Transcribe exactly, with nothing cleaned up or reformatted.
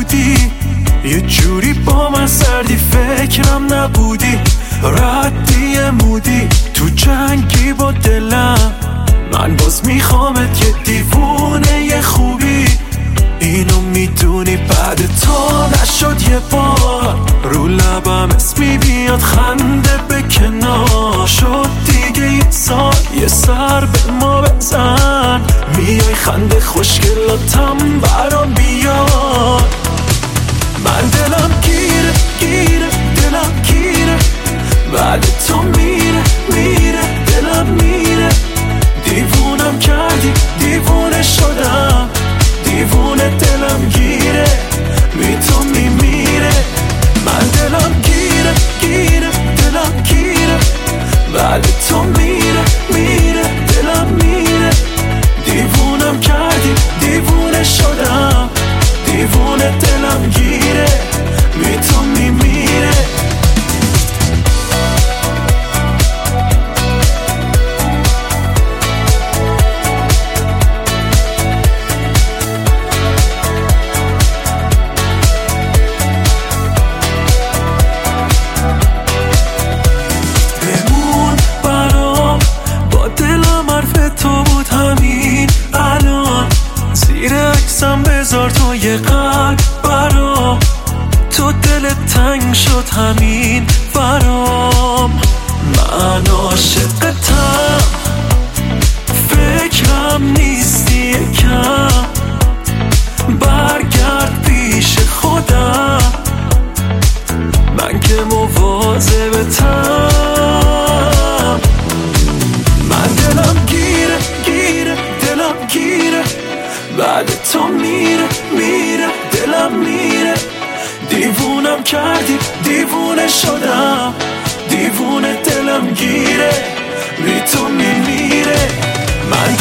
بودی، یه جوری با من سردی فکرم نبودی، ردی مودی تو جنگی با دلم. من باز میخوامت یه دیوونه یه خوبی، اینو میدونی بعد تو نشد یه بار. رو لبم اسمی بیاد خنده به کنار، شد دیگه یه سال یه سر به ما بزن. میای خنده خوشگلاتم برام بیاد. من دلم گیره گیره دلم گیره، بعد تو میره میره دلم میره. دیوونم کردی دیوونه شدم، دیوونه دلم گیره بی تو میمیره. من دلم گیره گیره دلم گیره، بعد تو میره میره دلم میره. دیوونم کردی دیوونه شدم، دیوونه دلم گیره بی تو میمیره. بمون برام با دلم حرف تو بود همین الان، زیر عکسم بذار تو یه قلب برام. تو دلت تنگ شد همین برام، من عاشقتم فکرم نیستی کم. برگرد پیش خودم، من که مواظبتم. من دلم گیره گیره دلم گیره، بعد تو میره میره دلم میره. دیوونم کردی دیوونه شدم، دیوونه دلم گیره بی تو میمیره. من